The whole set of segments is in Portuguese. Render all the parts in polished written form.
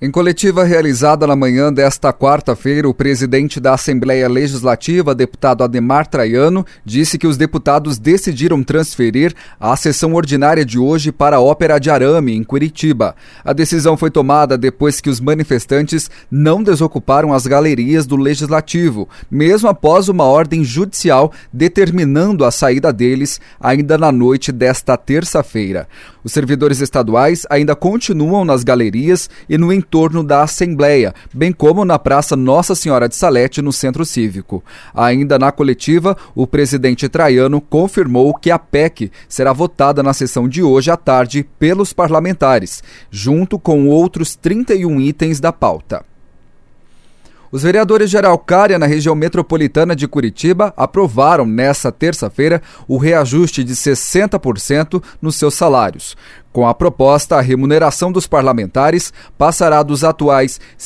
Em coletiva realizada na manhã desta quarta-feira, o presidente da Assembleia Legislativa, deputado Adhemar Traiano, disse que os deputados decidiram transferir a sessão ordinária de hoje para a Ópera de Arame, em Curitiba. A decisão foi tomada depois que os manifestantes não desocuparam as galerias do Legislativo, mesmo após uma ordem judicial determinando a saída deles ainda na noite desta terça-feira. Os servidores estaduais ainda continuam nas galerias e no entorno da Assembleia, bem como na Praça Nossa Senhora de Salete, no Centro Cívico. Ainda na coletiva, o presidente Traiano confirmou que a PEC será votada na sessão de hoje à tarde pelos parlamentares, junto com outros 31 itens da pauta. Os vereadores de Araucária, na região metropolitana de Curitiba, aprovaram nesta terça-feira o reajuste de 60% nos seus salários. Com a proposta, a remuneração dos parlamentares passará dos atuais R$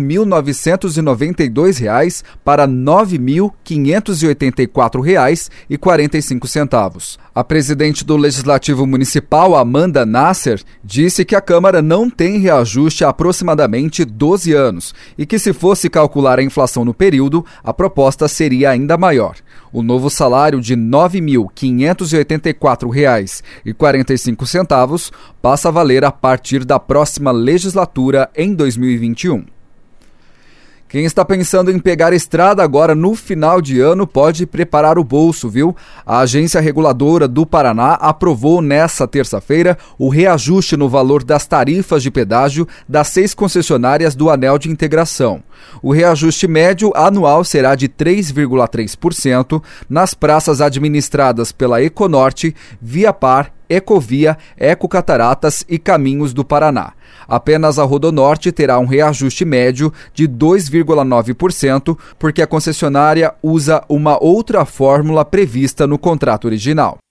5.992 para R$ 9.584,45. A presidente do Legislativo Municipal, Amanda Nasser, disse que a Câmara não tem reajuste há aproximadamente 12 anos e que, se fosse calcular a inflação no período, a proposta seria ainda maior. O novo salário de R$ 9.584,45 passa a valer a partir da próxima legislatura em 2021. Quem está pensando em pegar estrada agora no final de ano pode preparar o bolso, viu? A Agência Reguladora do Paraná aprovou nesta terça-feira o reajuste no valor das tarifas de pedágio das 6 concessionárias do Anel de Integração. O reajuste médio anual será de 3,3% nas praças administradas pela Econorte, Viapar, Ecovia, Ecocataratas e Caminhos do Paraná. Apenas a Rodonorte terá um reajuste médio de 2,9%, porque a concessionária usa uma outra fórmula prevista no contrato original.